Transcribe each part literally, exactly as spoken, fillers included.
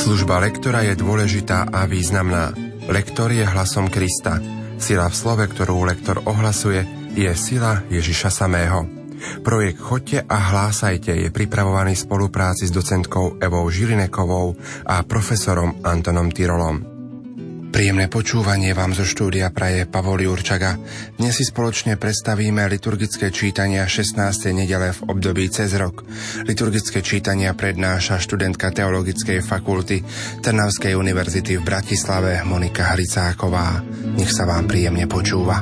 Služba lektora je dôležitá a významná. Lektor je hlasom Krista. Sila v slove, ktorú lektor ohlasuje, je sila Ježiša samého. Projekt Choďte a hlásajte je pripravovaný v spolupráci s docentkou Evou Žilinekovou a profesorom Antonom Tyrolom. Príjemné počúvanie vám zo štúdia praje Pavol Jurčaga. Dnes si spoločne predstavíme liturgické čítania šestnástej nedele v období cez rok. Liturgické čítania prednáša študentka Teologickej fakulty Trnavskej univerzity v Bratislave Monika Hricáková. Nech sa vám príjemne počúva.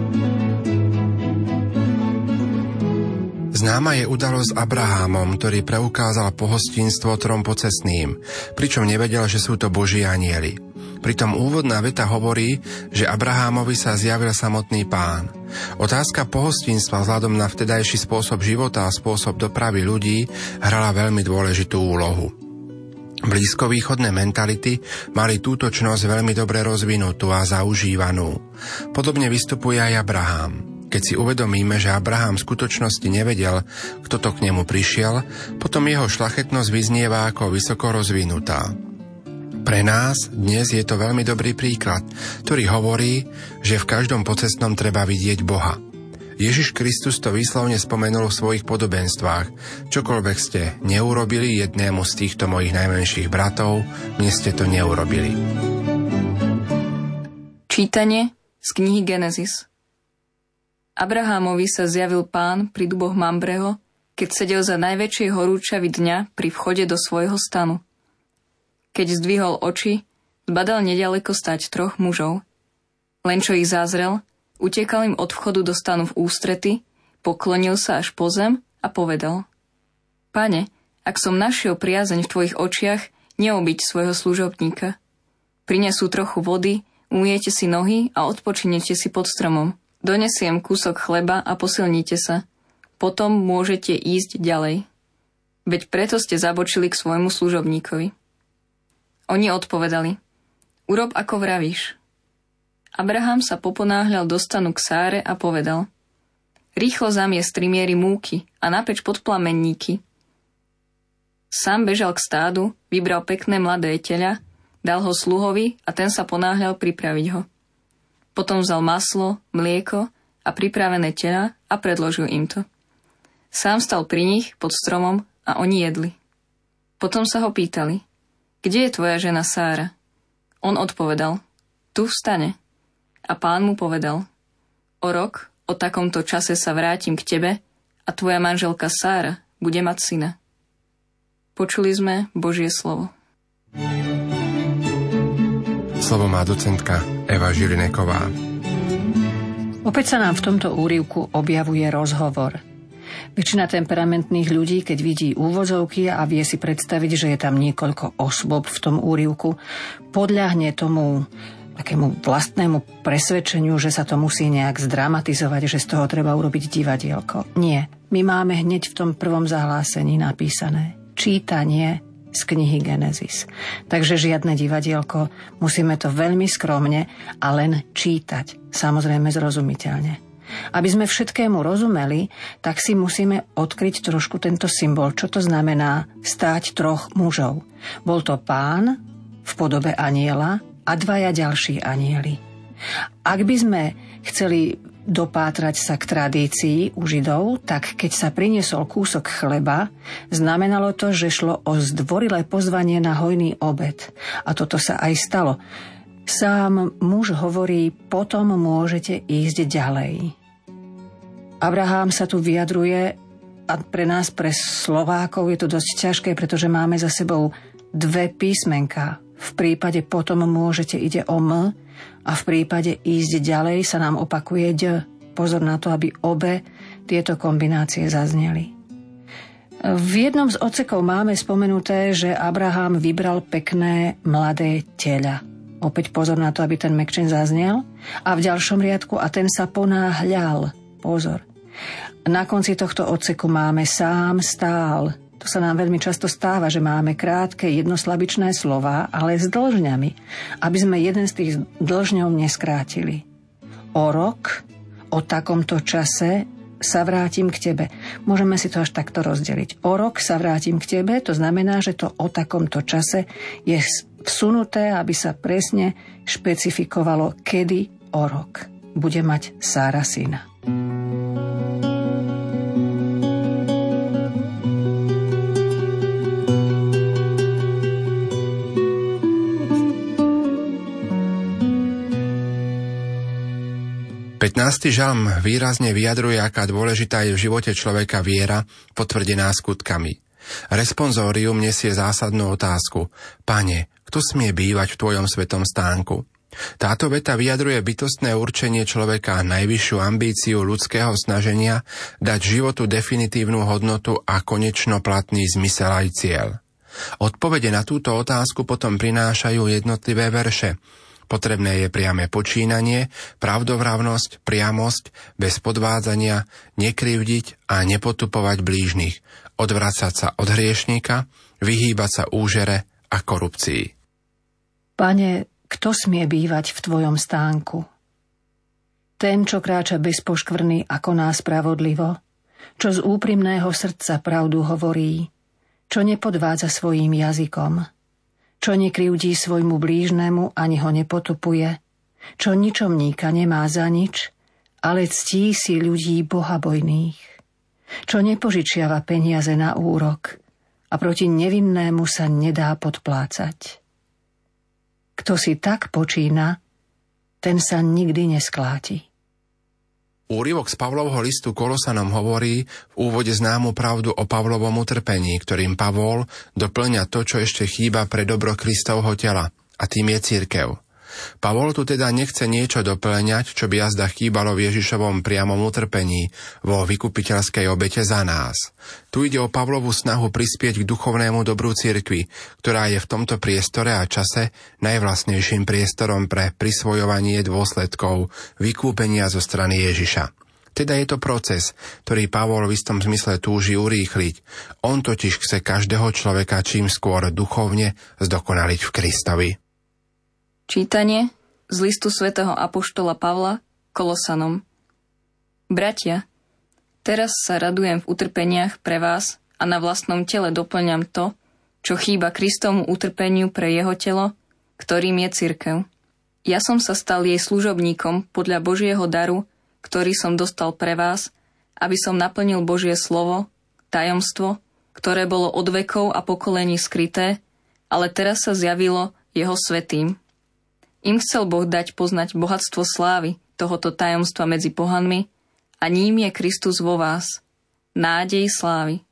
Známa je udalosť s Abrahámom, ktorý preukázal pohostinstvo trom pocestným, pričom nevedel, že sú to Boží anjeli. Pritom úvodná veta hovorí, že Abrahámovi sa zjavil samotný Pán. Otázka pohostinstva vzhľadom na vtedajší spôsob života a spôsob dopravy ľudí hrala veľmi dôležitú úlohu. Blízkovýchodné mentality mali túto čnosť veľmi dobre rozvinutú a zaužívanú. Podobne vystupuje aj Abrahám. Keď si uvedomíme, že Abrahám v skutočnosti nevedel, kto to k nemu prišiel, potom jeho šľachetnosť vyznieva ako vysoko rozvinutá. Pre nás dnes je to veľmi dobrý príklad, ktorý hovorí, že v každom pocestnom treba vidieť Boha. Ježiš Kristus to výslovne spomenul v svojich podobenstvách. Čokoľvek ste neurobili jednému z týchto mojich najmenších bratov, mne ste to neurobili. Čítanie z knihy Genesis. Abrahámovi sa zjavil Pán pri duboch Mambreho, keď sedel za najväčšej horúčavy dňa pri vchode do svojho stanu. Keď zdvihol oči, zbadal nedaleko stať troch mužov. Len čo ich zázrel, utekal im od vchodu do stanu v ústrety, poklonil sa až po zem a povedal: Pane, ak som našiel priazeň v tvojich očiach, neobiť svojho služobníka. Prinesú trochu vody, umyjete si nohy a odpočinete si pod stromom. Donesiem kúsok chleba a posilnite sa. Potom môžete ísť ďalej. Veď preto ste zabočili k svojmu služobníkovi. Oni odpovedali: Urob ako vravíš. Abraham sa poponáhľal do stanu k Sáre a povedal: Rýchlo zamiesť tri miery múky a napeč podplamenníky. Sám bežal k stádu, vybral pekné mladé teľa, dal ho sluhovi a ten sa ponáhľal pripraviť ho. Potom vzal maslo, mlieko a pripravené teľa a predložil im to. Sám stal pri nich pod stromom a oni jedli. Potom sa ho pýtali: Kde je tvoja žena Sára? On odpovedal: Tu v stane. A Pán mu povedal: O rok, o takomto čase sa vrátim k tebe a tvoja manželka Sára bude mať syna. Počuli sme Božie slovo. Slovo má docentka Eva Žilineková. Opäť sa nám v tomto úryvku objavuje rozhovor. Väčšina temperamentných ľudí, keď vidí úvozovky a vie si predstaviť, že je tam niekoľko osôb v tom úryvku, podľahne tomu takému vlastnému presvedčeniu, že sa to musí nejak zdramatizovať, že z toho treba urobiť divadielko. Nie. My máme hneď v tom prvom zahlásení napísané čítanie z knihy Genesis. Takže žiadne divadielko, musíme to veľmi skromne a len čítať, samozrejme zrozumiteľne. Aby sme všetkému rozumeli, tak si musíme odkryť trošku tento symbol, čo to znamená stáť troch mužov. Bol to Pán v podobe anjela a dvaja ďalší anjeli. Ak by sme chceli dopátrať sa k tradícii u Židov, tak keď sa priniesol kúsok chleba, znamenalo to, že šlo o zdvorilé pozvanie na hojný obed. A toto sa aj stalo. Sám muž hovorí: Potom môžete ísť ďalej. Abraham sa tu vyjadruje a pre nás, pre Slovákov, je to dosť ťažké, pretože máme za sebou dve písmenká. V prípade potom môžete ide o M a v prípade ísť ďalej sa nám opakuje D. Pozor na to, aby obe tieto kombinácie zazneli. V jednom z odsekov máme spomenuté, že Abraham vybral pekné mladé teľa. Opäť pozor na to, aby ten mekčen zaznel. A v ďalšom riadku: a ten sa ponáhľal. Pozor. Na konci tohto odseku máme sám stál. To sa nám veľmi často stáva, že máme krátke jednoslabičné slová, ale s dĺžňami, aby sme jeden z tých dĺžňov neskrátili. O rok, o takomto čase sa vrátim k tebe. Môžeme si to až takto rozdeliť. O rok sa vrátim k tebe, to znamená, že to o takomto čase je vsunuté, aby sa presne špecifikovalo, kedy o rok bude mať Sára syna. pätnásty žalm výrazne vyjadruje, aká dôležitá je v živote človeka viera, potvrdená skutkami. Responsorium nesie zásadnú otázku. Pane, kto smie bývať v tvojom svetom stánku? Táto veta vyjadruje bytostné určenie človeka, najvyššiu ambíciu ľudského snaženia dať životu definitívnu hodnotu a konečno platný zmysel aj cieľ. Odpovede na túto otázku potom prinášajú jednotlivé verše. Potrebné je priame počínanie, pravdovravnosť, priamosť, bez podvádzania, nekrivdiť a nepotupovať blížnych, odvracať sa od hriešníka, vyhýbať sa úžere a korupcii. Pane, kto smie bývať v tvojom stánku? Ten, čo kráča bez poškvrny a koná spravodlivo, čo z úprimného srdca pravdu hovorí, čo nepodvádza svojím jazykom, čo nekrivdí svojmu blížnemu ani ho nepotupuje, čo ničomníka nemá za nič, ale ctí si ľudí bohabojných, čo nepožičiava peniaze na úrok a proti nevinnému sa nedá podplácať. Kto si tak počína, ten sa nikdy neskláti. Úryvok z Pavlovho listu Kolosanom hovorí v úvode známu pravdu o Pavlovom utrpení, ktorým Pavol doplňa to, čo ešte chýba pre dobro Kristovho tela, a tým je cirkev. Pavol tu teda nechce niečo doplňať, čo by azda chýbalo v Ježišovom priamom utrpení, vo vykupiteľskej obete za nás. Tu ide o Pavlovu snahu prispieť k duchovnému dobru cirkvi, ktorá je v tomto priestore a čase najvlastnejším priestorom pre prisvojovanie dôsledkov vykúpenia zo strany Ježiša. Teda je to proces, ktorý Pavol v istom zmysle túži urýchliť. On totiž chce každého človeka čím skôr duchovne zdokonaliť v Kristovi. Čítanie z listu svätého apoštola Pavla Kolosanom. Bratia, teraz sa radujem v utrpeniach pre vás a na vlastnom tele doplňam to, čo chýba Kristovmu utrpeniu pre jeho telo, ktorým je cirkev. Ja som sa stal jej služobníkom podľa Božieho daru, ktorý som dostal pre vás, aby som naplnil Božie slovo, tajomstvo, ktoré bolo od vekov a pokolení skryté, ale teraz sa zjavilo jeho svätým. Im chcel Boh dať poznať bohatstvo slávy tohoto tajomstva medzi pohanmi a ním je Kristus vo vás, nádej slávy.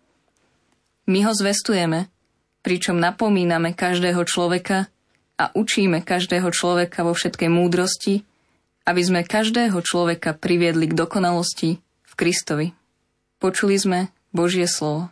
My ho zvestujeme, pričom napomíname každého človeka a učíme každého človeka vo všetkej múdrosti, aby sme každého človeka priviedli k dokonalosti v Kristovi. Počuli sme Božie slovo.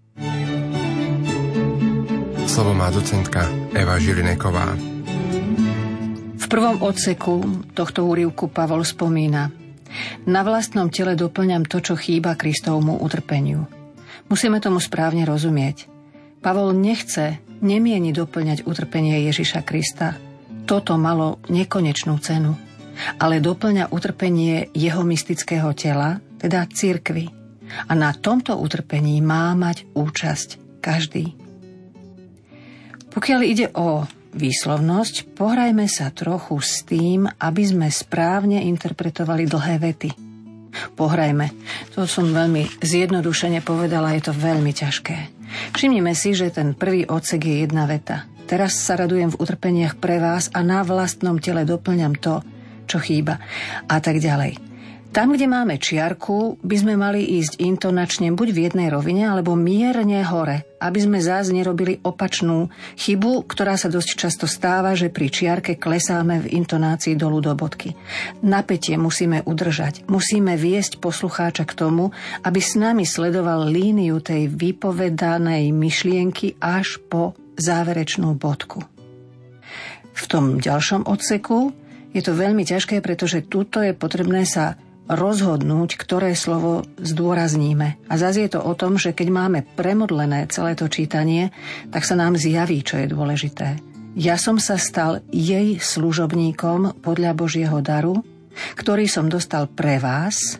Slovo má docentka Eva Žilineková. V prvom odseku tohto úryvku Pavol spomína: na vlastnom tele doplňam to, čo chýba Kristovmu utrpeniu. Musíme tomu správne rozumieť. Pavol nechce, nemieni doplňať utrpenie Ježiša Krista. Toto malo nekonečnú cenu. Ale doplňa utrpenie jeho mystického tela, teda cirkvi. A na tomto utrpení má mať účasť každý. Pokiaľ ide o výslovnosť, pohrajme sa trochu s tým, aby sme správne interpretovali dlhé vety. Pohrajme. To som veľmi zjednodušene povedala, je to veľmi ťažké. Všimnime si, že ten prvý odsek je jedna veta. Teraz sa radujem v utrpeniach pre vás a na vlastnom tele doplňam to, čo chýba. A tak ďalej. Tam, kde máme čiarku, by sme mali ísť intonačne buď v jednej rovine, alebo mierne hore, aby sme zás nerobili opačnú chybu, ktorá sa dosť často stáva, že pri čiarke klesáme v intonácii dolu do bodky. Napätie musíme udržať. Musíme viesť poslucháča k tomu, aby s nami sledoval líniu tej vypovedanej myšlienky až po záverečnú bodku. V tom ďalšom odseku je to veľmi ťažké, pretože tuto je potrebné sa rozhodnúť, ktoré slovo zdôrazníme. A zase je to o tom, že keď máme premodlené celé to čítanie, tak sa nám zjaví, čo je dôležité. Ja som sa stal jej služobníkom podľa Božieho daru, ktorý som dostal pre vás,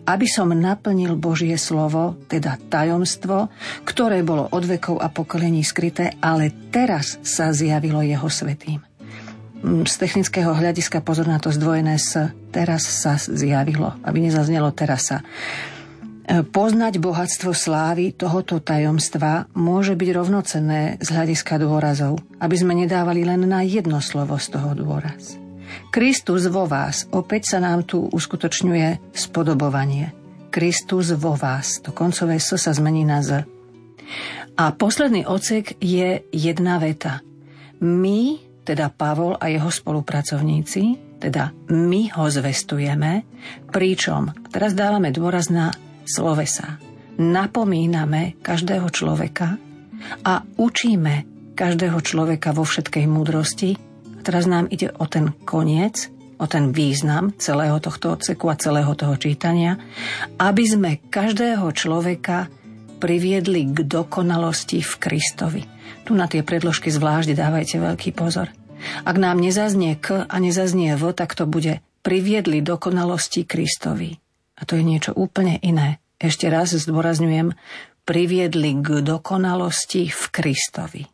aby som naplnil Božie slovo, teda tajomstvo, ktoré bolo od vekov a pokolení skryté, ale teraz sa zjavilo jeho svätým. Z technického hľadiska pozor na to zdvojené s teraz sa zjavilo, aby nezaznelo teraz sa. Poznať bohatstvo slávy tohoto tajomstva môže byť rovnocenné z hľadiska dôrazov, aby sme nedávali len na jedno slovo z toho dôraz. Kristus vo vás, opäť sa nám tu uskutočňuje spodobovanie. Kristus vo vás, to koncové S sa zmení na Z. A posledný odsek je jedna veta. My, teda Pavol a jeho spolupracovníci, teda my ho zvestujeme, pričom teraz dávame dôraz na slovesá. Napomíname každého človeka a učíme každého človeka vo všetkej múdrosti. A teraz nám ide o ten koniec, o ten význam celého tohto odseku a celého toho čítania, aby sme každého človeka priviedli k dokonalosti v Kristovi. Tu na tie predložky zvlášť dávajte veľký pozor. Ak nám nezaznie K a nezaznie V, tak to bude priviedli dokonalosti Kristovi. A to je niečo úplne iné. Ešte raz zdôrazňujem, priviedli k dokonalosti v Kristovi.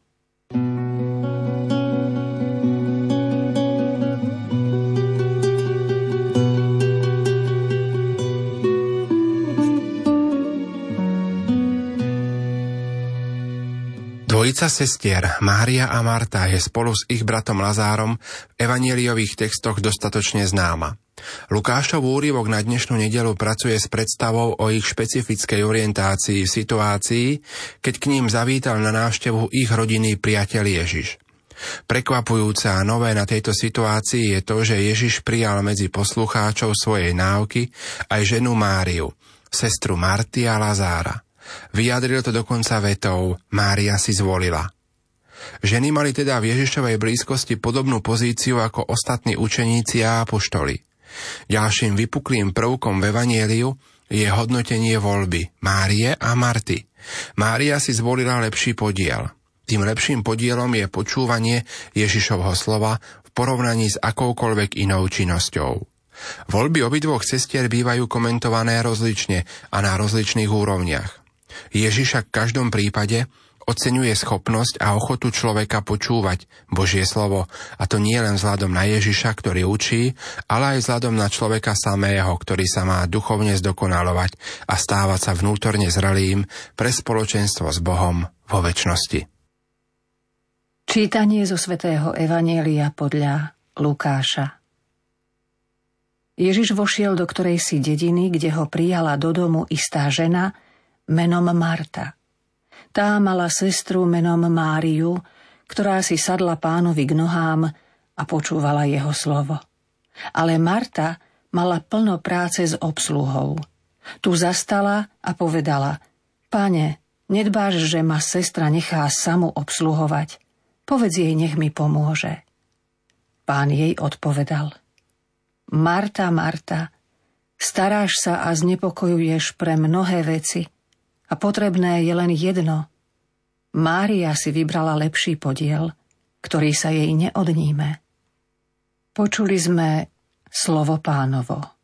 Dvojica sestier Mária a Marta je spolu s ich bratom Lazárom v evanjeliových textoch dostatočne známa. Lukášov úryvok na dnešnú nedeľu pracuje s predstavou o ich špecifickej orientácii v situácii, keď k ním zavítal na návštevu ich rodinný priateľ Ježiš. Prekvapujúce a nové na tejto situácii je to, že Ježiš prijal medzi poslucháčov svojej náuky aj ženu Máriu, sestru Marty a Lazára. Vyjadril to dokonca vetou: Mária si zvolila. Ženy mali teda v Ježišovej blízkosti podobnú pozíciu ako ostatní učeníci a apoštoli. Ďalším vypuklým prvkom v evanjeliu je hodnotenie voľby Márie a Marty. Mária si zvolila lepší podiel. Tým lepším podielom je počúvanie Ježišovho slova v porovnaní s akoukoľvek inou činnosťou. Voľby obidvoch sestier bývajú komentované rozlične a na rozličných úrovniach. Ježiš v každom prípade oceňuje schopnosť a ochotu človeka počúvať Božie slovo, a to nie len vzhľadom na Ježiša, ktorý učí, ale aj vzhľadom na človeka samého, ktorý sa má duchovne zdokonalovať a stávať sa vnútorne zrelým pre spoločenstvo s Bohom vo večnosti. Čítanie zo svätého evanjelia podľa Lukáša. Ježiš vošiel do ktorejsi dediny, kde ho prijala do domu istá žena menom Marta. Tá mala sestru menom Máriu, ktorá si sadla Pánovi k nohám a počúvala jeho slovo. Ale Marta mala plno práce s obsluhou. Tu zastala a povedala: Pane, nedbáš, že ma sestra nechá samu obsluhovať? Povedz jej, nech mi pomôže. Pán jej odpovedal: Marta, Marta, staráš sa a znepokojuješ pre mnohé veci, a potrebné je len jedno. Mária si vybrala lepší podiel, ktorý sa jej neodníme. Počuli sme slovo Pánovo.